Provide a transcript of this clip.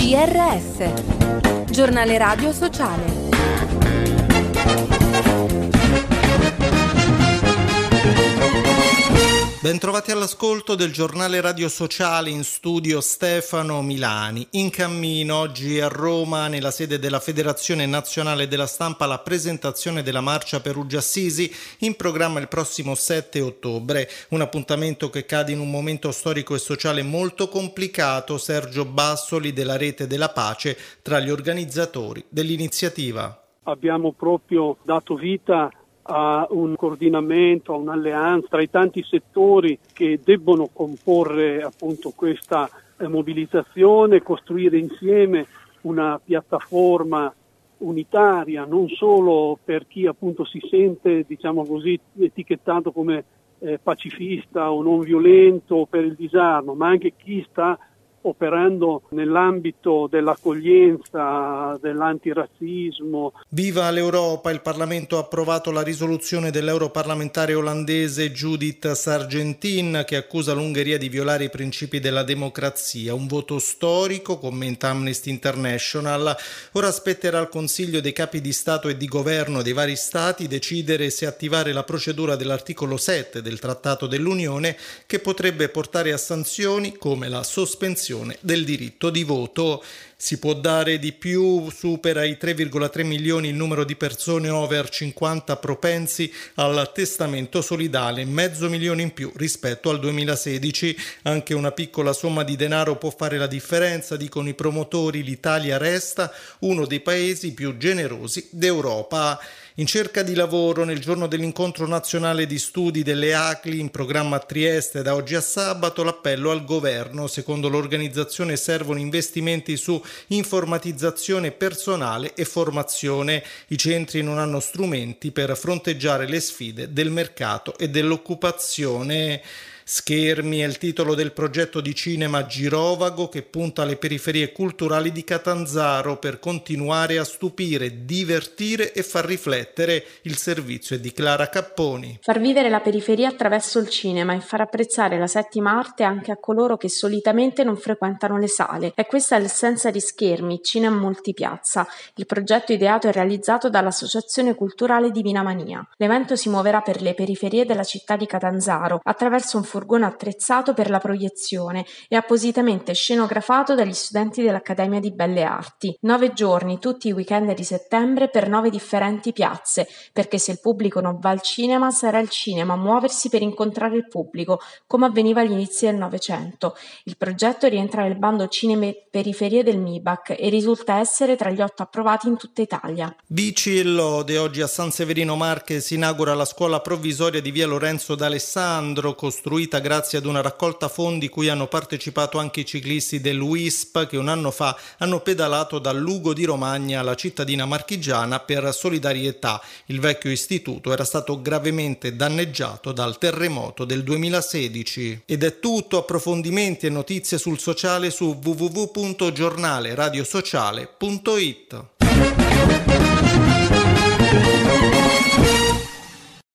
GRS, Giornale Radio Sociale. Bentrovati all'ascolto del Giornale Radio Sociale, in studio Stefano Milani. In cammino oggi a Roma, nella sede della Federazione Nazionale della Stampa, la presentazione della Marcia Perugia Assisi, in programma il prossimo 7 ottobre. Un appuntamento che cade in un momento storico e sociale molto complicato. Sergio Bassoli della Rete della Pace tra gli organizzatori dell'iniziativa. Abbiamo proprio dato vita a un coordinamento, a un'alleanza tra i tanti settori che debbono comporre appunto questa mobilitazione, costruire insieme una piattaforma unitaria, non solo per chi appunto si sente, diciamo così, etichettato come pacifista o non violento per il disarmo, ma anche chi sta operando nell'ambito dell'accoglienza, dell'antirazzismo. Viva l'Europa! Il Parlamento ha approvato la risoluzione dell'europarlamentare olandese Judith Sargentini che accusa l'Ungheria di violare i principi della democrazia. Un voto storico, commenta Amnesty International. Ora spetterà al Consiglio dei capi di Stato e di Governo dei vari Stati decidere se attivare la procedura dell'articolo 7 del Trattato dell'Unione, che potrebbe portare a sanzioni come la sospensione del diritto di voto. Si può dare di più, supera i 3,3 milioni il numero di persone over 50 propensi al testamento solidale, 500.000 in più rispetto al 2016. Anche una piccola somma di denaro può fare la differenza, dicono i promotori. L'Italia resta uno dei paesi più generosi d'Europa. In cerca di lavoro, nel giorno dell'incontro nazionale di studi delle ACLI in programma a Trieste da oggi a sabato, l'appello al governo. Secondo l'organizzazione servono investimenti su informatizzazione personale e formazione. I centri non hanno strumenti per fronteggiare le sfide del mercato e dell'occupazione. Schermi è il titolo del progetto di cinema Girovago, che punta alle periferie culturali di Catanzaro per continuare a stupire, divertire e far riflettere. Il servizio è di Clara Capponi. Far vivere la periferia attraverso il cinema e far apprezzare la settima arte anche a coloro che solitamente non frequentano le sale. È questa l'essenza di Schermi, cinema multipiazza, il progetto ideato e realizzato dall'Associazione Culturale Divina Mania. L'evento si muoverà per le periferie della città di Catanzaro attraverso un furgone attrezzato per la proiezione e appositamente scenografato dagli studenti dell'Accademia di Belle Arti. 9 giorni, tutti i weekend di settembre, per 9 differenti piazze, perché se il pubblico non va al cinema, sarà il cinema a muoversi per incontrare il pubblico, come avveniva agli inizi del Novecento. Il progetto rientra nel bando Cinema Periferie del MIBAC e risulta essere tra gli 8 approvati in tutta Italia. Bici e lode. Oggi a San Severino Marche si inaugura la scuola provvisoria di via Lorenzo d'Alessandro, costruita grazie ad una raccolta fondi cui hanno partecipato anche i ciclisti dell'UISP che un anno fa hanno pedalato dal Lugo di Romagna alla cittadina marchigiana per solidarietà. Il vecchio istituto era stato gravemente danneggiato dal terremoto del 2016. Ed è tutto. Approfondimenti e notizie sul sociale su www.giornaleradiosociale.it.